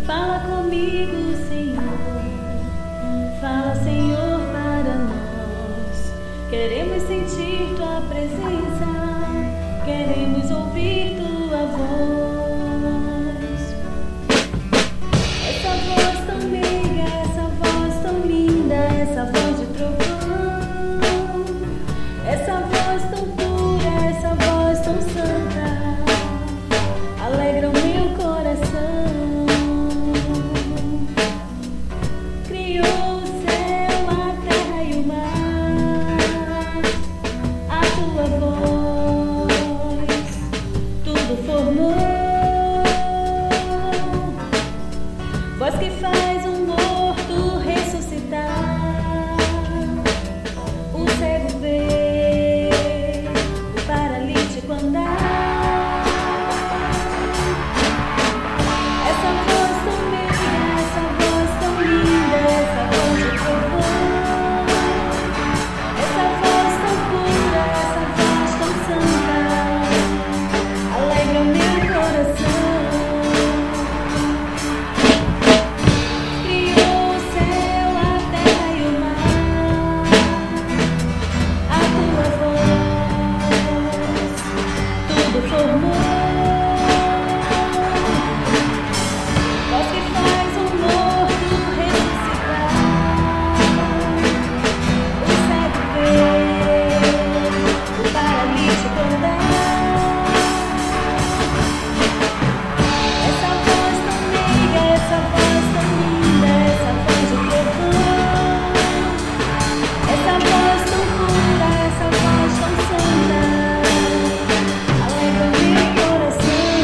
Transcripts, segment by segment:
Fala comigo, Senhor. Fala, Senhor, para nós. Queremos sentir Tua presença. Queremos ouvir Tua voz. Essa voz tão meiga, essa voz tão linda, essa voz de trovão. Essa voz tão pura, essa voz tão santa, alegra o meu coração. Criou o céu, a terra e o mar, a Tua voz tudo formou. Voz que faz um morto ressuscitar, o cego ver, o paralítico andar. Essa voz tão meiga, essa voz tão linda, essa voz de trovão. Essa voz tão pura, essa voz tão santa, alegra o meu coração. Criou o céu, a terra e o mar, a Tua voz tudo formou. Voz que faz um morto ressuscitar, o cego ver, o paralítico andar. Essa voz tão meiga, essa voz tão linda, essa voz de trovão. Essa voz tão pura, essa voz tão santa, alegra o meu coração.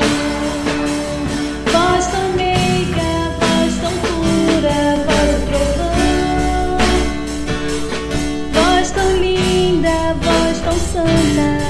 Voz tão meiga, voz tão pura, voz de trovão. Voz tão linda, voz tão santa,